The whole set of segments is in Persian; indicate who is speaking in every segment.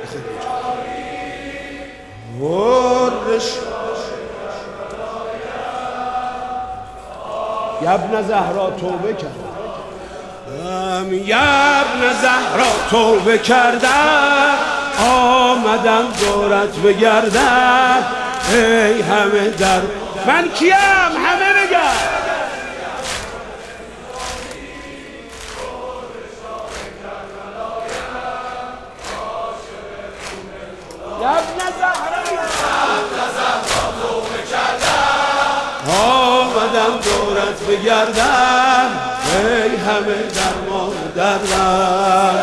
Speaker 1: ورش یا ابن زهرا توبه کردم، یا ابن زهرا توبه کردم، آمدم دورت بگردم، ای همه در من کیم همه بگم. یا ابن زهرا توبه کردم، آمدم دورت بگردم، ای همه درمان دردم.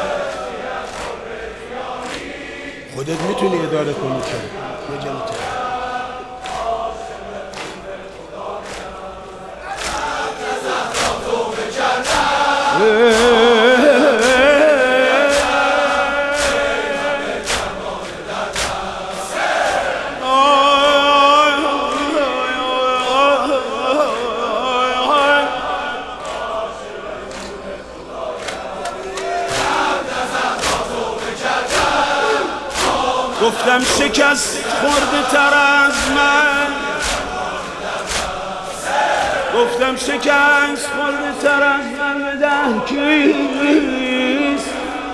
Speaker 1: خودت میتونی اداره کنی که یه جمعیت گفتم شکست خورده تر از من، گفتم شکست خورده تر از من بده کیست.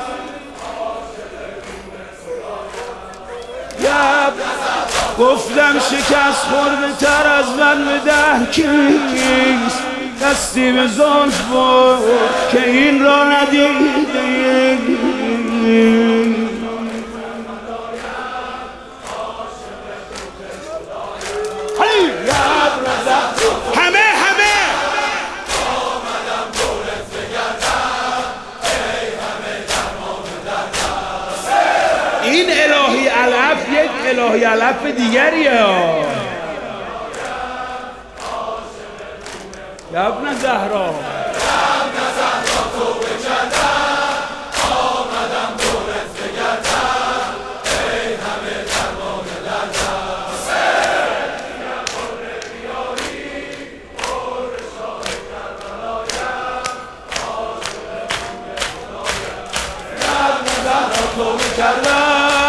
Speaker 1: گفتم شکست خورده تر از من بده کیست. دستی به زلف بود که این را ندیده، این الهی علف یک الهی علف دیگریه. یا ابن زهرا
Speaker 2: توبه کردم، آمدم دورت بگردم، ای همه درمان دردم. سیدیم پر بیاری، پر شاه کربلایم، عاشق خون خدایم. یا ابن زهرا توبه کردم،